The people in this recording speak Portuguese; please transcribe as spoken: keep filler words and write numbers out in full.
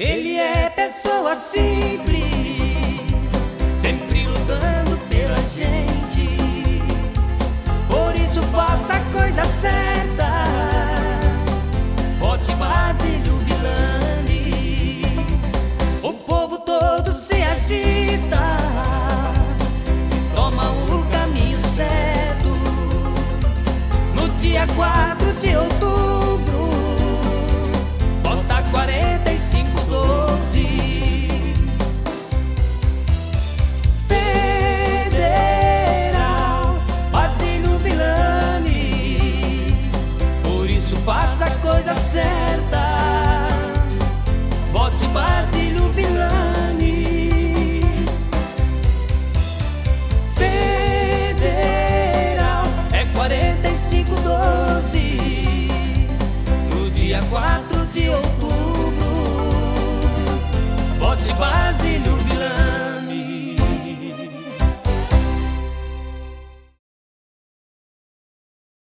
Ele é pessoa simples, sempre lutando pela gente. Por isso faça a coisa certa, vote Basílio Villani. O povo todo se agita, toma o caminho certo. No dia quatro de outubro, vota quarenta e cinco doze. Federal, Basílio Villani. Por isso faça a coisa certa, vote Basílio Villani.